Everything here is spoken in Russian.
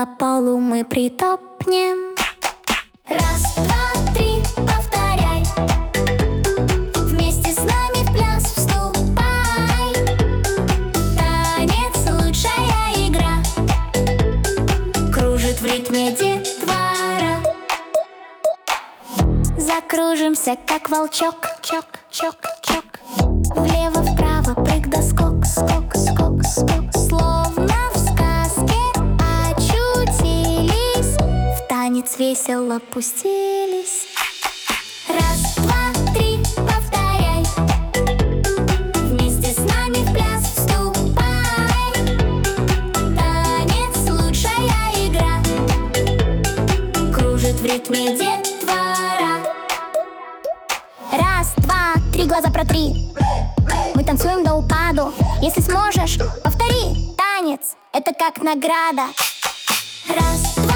По полу мы притопнем. Раз, два, три, повторяй. Вместе с нами в пляс вступай. Танец — лучшая игра. Кружит в ритме детвора. Закружимся, как волчок. Чок, чок, чок. Влево-вправо, прыг да скок. Скок, скок, скок. Словно в сказке очутились, в танец весело пустились. Раз, два, три, повторяй. Вместе с нами в пляс вступай. Танец — лучшая игра. Кружит в ритме детвора. Раз, два, три, глаза протри. Мы танцуем до упаду. Если сможешь, повтори. Танец — это как награда. Раз, два,